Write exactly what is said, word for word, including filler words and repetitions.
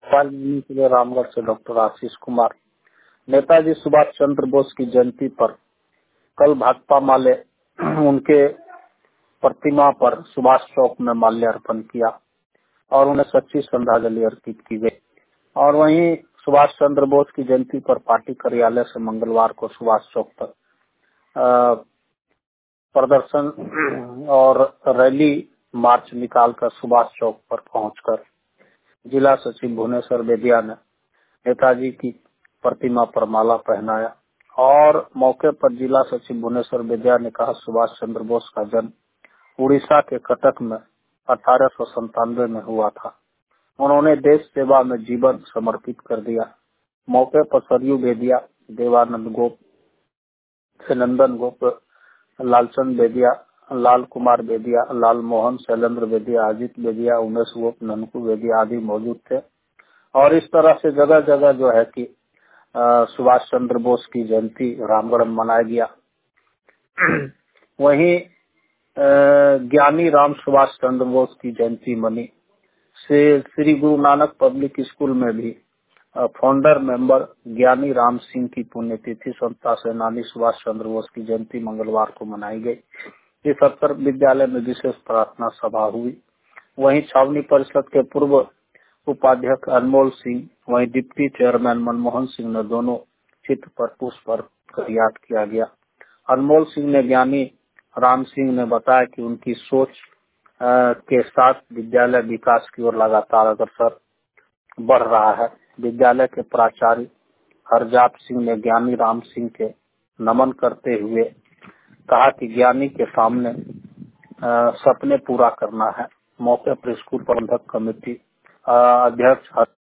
वाल्मीकि के लिए रामगढ़ से डॉक्टर आशीष कुमार। नेताजी सुभाष चंद्र बोस की जयंती पर कल भाकपा माले उनके प्रतिमा पर सुभाष चौक में माल्यार्पण किया और उन्हें सच्ची श्रद्धांजलि अर्पित की गई। और वहीं सुभाष चंद्र बोस की जयंती पर पार्टी कार्यालय से मंगलवार को सुभाष चौक तक प्रदर्शन और रैली मार्च निकालकर सुभाष चौक पर पहुंचकर जिला सचिव भुवनेश्वर बेदिया ने नेताजी की प्रतिमा पर माला पहनाया और मौके पर जिला सचिव भुवनेश्वर बेदिया ने कहा, सुभाष चंद्र बोस का जन्म उड़ीसा के कटक में अठारह सौ संतानवे में हुआ था। उन्होंने देश सेवा में जीवन समर्पित कर दिया। मौके पर सरयू बेदिया, देवानंद गोप, नंदन गोप, लालचंद बेदिया, लाल कुमार बेदिया, लाल मोहन, शैलेंद्र बेदिया, अजित बेदिया, उमेश गोप, ननकू बेदिया आदि मौजूद थे। और इस तरह से जगह जगह जो है कि सुभाष चंद्र बोस की जयंती रामगढ़ में मनाया गया। वहीं ज्ञानी राम सुभाष चंद्र बोस की जयंती मनी से श्री गुरु नानक पब्लिक स्कूल में भी फाउंडर मेंबर ज्ञानी राम सिंह की पुण्यतिथि स्वतंत्रता सेनानी सुभाष चंद्र बोस की जयंती मंगलवार को मनाई गई। इस अवसर विद्यालय में विशेष प्रार्थना सभा हुई। वहीं छावनी परिषद के पूर्व उपाध्यक्ष अनमोल सिंह, वहीं डिप्टी चेयरमैन मनमोहन सिंह ने दोनों चित्र पर पुष्प अर्पित याद किया गया। अनमोल सिंह ने ज्ञानी राम सिंह ने बताया कि उनकी सोच आ, के साथ विद्यालय विकास की ओर लगातार अग्रसर बढ़ रहा है। विद्यालय के प्राचार्य हरजाप सिंह ने ज्ञानी राम सिंह के नमन करते हुए कहा कि ज्ञानी के सामने आ, सपने पूरा करना है। मौके पर स्कूल प्रबंधक कमेटी अध्यक्ष